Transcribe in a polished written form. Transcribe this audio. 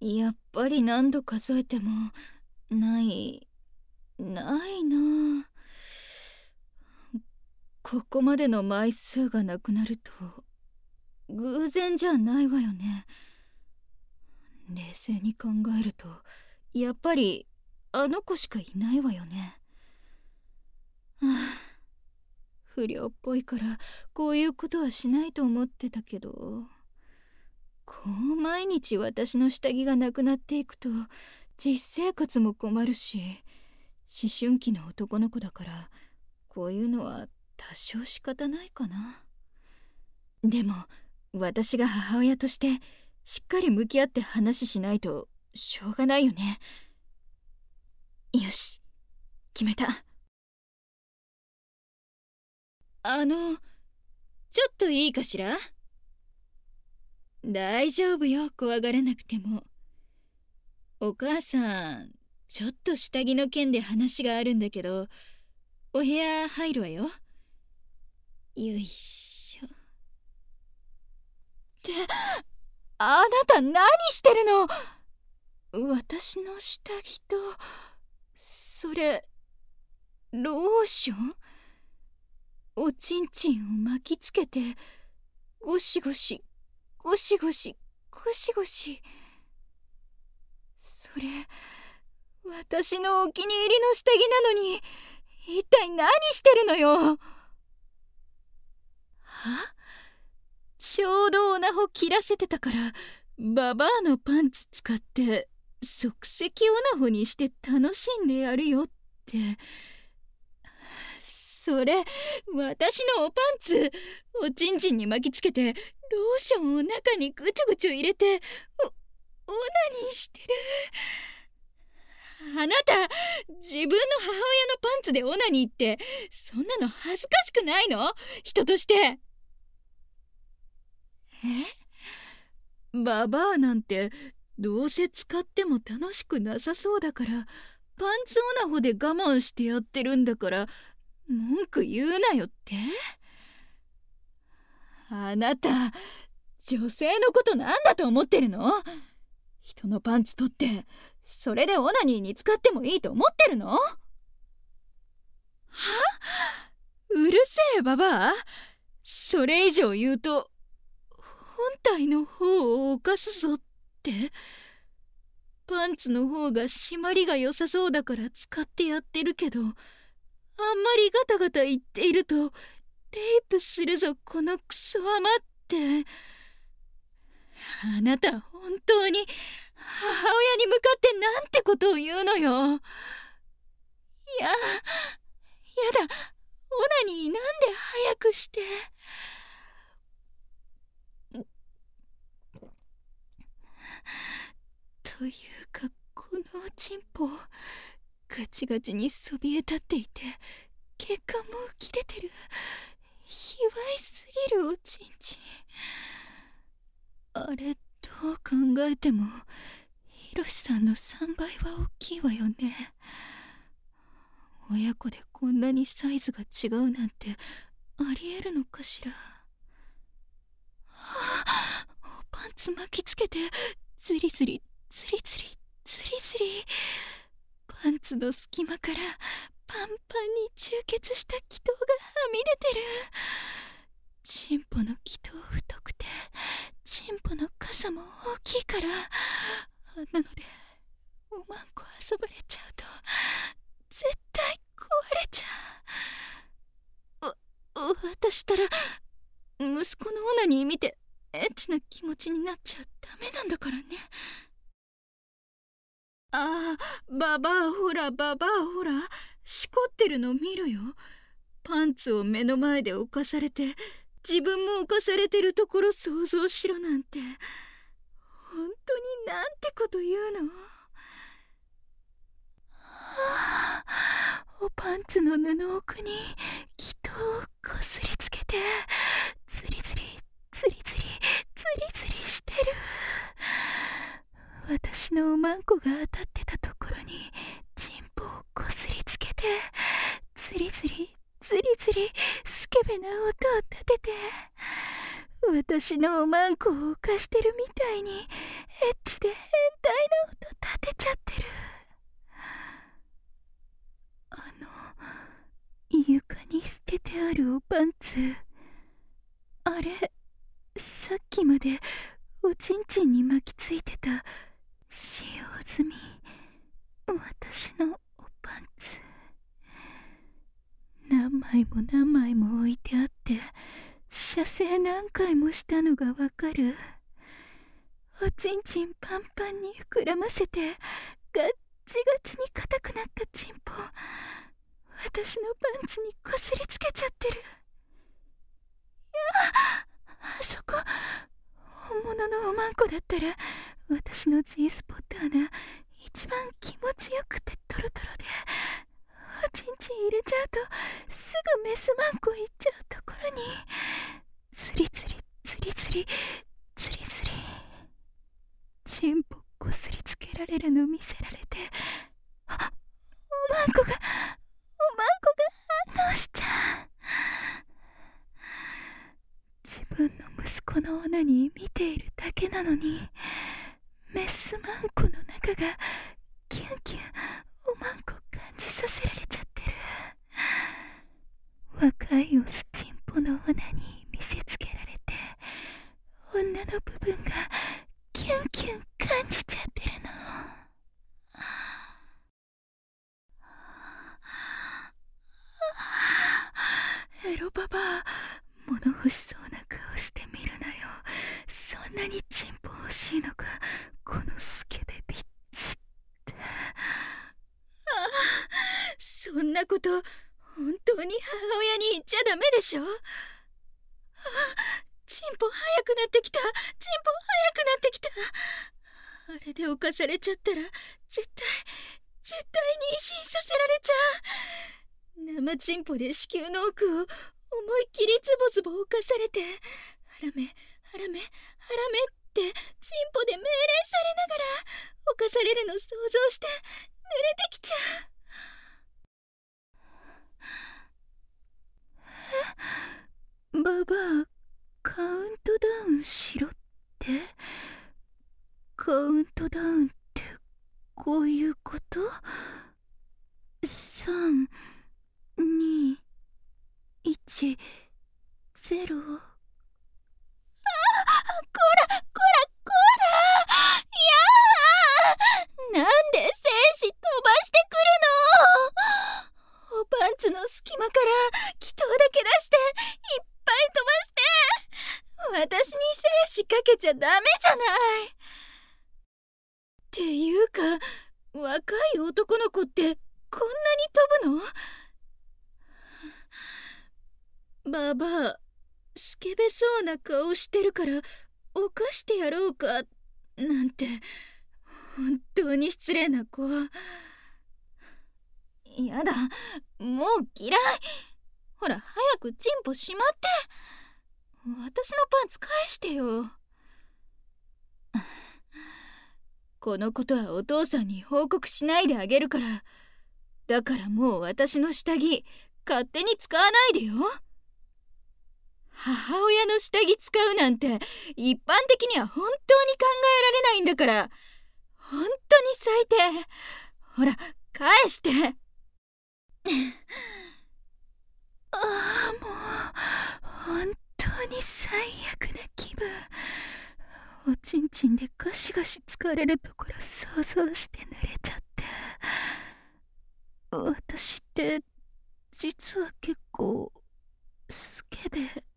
やっぱり何度数えてもないな。ここまでの枚数がなくなると偶然じゃないわよね。冷静に考えるとやっぱりあの子しかいないわよね。はあ、不良っぽいからこういうことはしないと思ってたけど、こう毎日私の下着がなくなっていくと実生活も困るし、思春期の男の子だからこういうのは多少仕方ないかな。でも私が母親としてしっかり向き合って話しないとしょうがないよね。よし、決めた。ちょっといいかしら？大丈夫よ、怖がらなくても。お母さん、ちょっと下着の件で話があるんだけど、お部屋入るわよ。よいしょ。って、あなた何してるの？私の下着と、それ、ローション？おちんちんを巻きつけて、ゴシゴシ、ゴシゴシ、ゴシゴシ。それ、私のお気に入りの下着なのに、一体何してるのよ。は？ちょうどオナホ切らせてたから、ババアのパンツ使って即席オナホにして楽しんでやるよって。それ、私のおパンツおちんちんに巻きつけてローションを中にぐちょぐちょ入れてオナニーしてる。あなた、自分の母親のパンツでオナニーってそんなの恥ずかしくないの？人として。ババアなんてどうせ使っても楽しくなさそうだから、パンツオナホで我慢してやってるんだから文句言うなよって？あなた、女性のことなんだと思ってるの？人のパンツ取ってそれでオナニーに使ってもいいと思ってるの？は？うるせえババア、それ以上言うと本体の方を犯すぞって。パンツの方が締まりが良さそうだから使ってやってるけど、あんまりガタガタ言っているとレイプするぞこのクソアマって。あなた本当に母親に向かってなんてことを言うのよ。やだ、オナニーなんで早くして。というかこのおちんぽガチガチにそびえ立っていて血管も浮き出てる卑猥すぎるおちんちん。あれ、どう考えてもヒロシさんの3倍は大きいわよね。親子でこんなにサイズが違うなんてありえるのかしら。パンツ巻きつけてズリズリズリズリズリズリ、パンツの隙間からパンパンに充血した気筒がはみ出てる。チンポの気筒太くてチンポの傘も大きいから、あんなのでおまんこ遊ばれちゃうと絶対壊れちゃう。私ったら息子のオナニー見てエッチな気持ちになっちゃダメなんだからね。ああ、ババアほらババアほら、しこってるの見るよ。パンツを目の前で犯されて自分も犯されてるところ想像しろなんて、本当になんてこと言うの？おパンツの布奥に気筒をこすりつけてズリズリズリズリズリズリしてる。私のおまんこが当たってたところにチンポをこすりつけてズリズリズリズリスケベな音を立てて、私のおまんこを犯してるみたいにエッチで変な音立てちゃってる。床に捨ててあるおパンツ、あれ、さっきまでおちんちんに巻きついてた使用済み私のおパンツ、何枚も何枚も置いてあって射精何回もしたのがわかる。おちんちんパンパンに膨らませてガッチガチに硬くなったチンポ、私のパンツにこすりつけちゃってる。いや、あそこ本物のおまんこだったら私の G スポット穴一番気持ちよくてトロトロで、おちんちん入れちゃうとすぐメスマンコいっちゃうところにツリツリツリツリツリツリチンポこすりつけられるの見せられて、おまんこが反応しちゃう。自分の息子のオナニー見ているだけなのにメスマンコの中がキュンキュンおまんこ感じさせられちゃってる。若いオスチンポのオナニー見せつけられて女の部分がキュンキュン感じちゃってるの。エロババア、物欲しそうな顔してみるなよ。そんなにチンポ欲しいのか、このスケベビッチって。 そんなこと本当に母親に言っちゃダメでしょ。チンポ早くなってきた、チンポ早くなってきた。あれで犯されちゃったら絶対に妊娠させられちゃう。生チンポで子宮の奥を思いっきりズボズボ犯されて、ハラメハラメハラメってチンポで命令されながら犯されるの想像して濡れてきちゃう。ババア、カウントダウンしろって？カウントダウンってこういうこと？ 3、2、1、0。 こらなんで精子飛ばしてくるの。おパンツの隙間から気筒だけ出していっぱい飛ばして、私に精子かけちゃダメじゃない。っていうか若い男の子ってこんなに飛ぶの？ババア、スケベそうな顔してるから犯してやろうかなんて本当に失礼な子。やだ、もう嫌い。ほら早くチンポしまって、私のパンツ返してよ。このことはお父さんに報告しないであげるから。だからもう私の下着勝手に使わないでよ。母親の下着使うなんて一般的には本当に考えられないんだから。本当に最低。ほら返して。 もう本当に最悪な気分。おちんちんでガシガシ疲れるところ想像して濡れちゃって。私って実は結構スケベ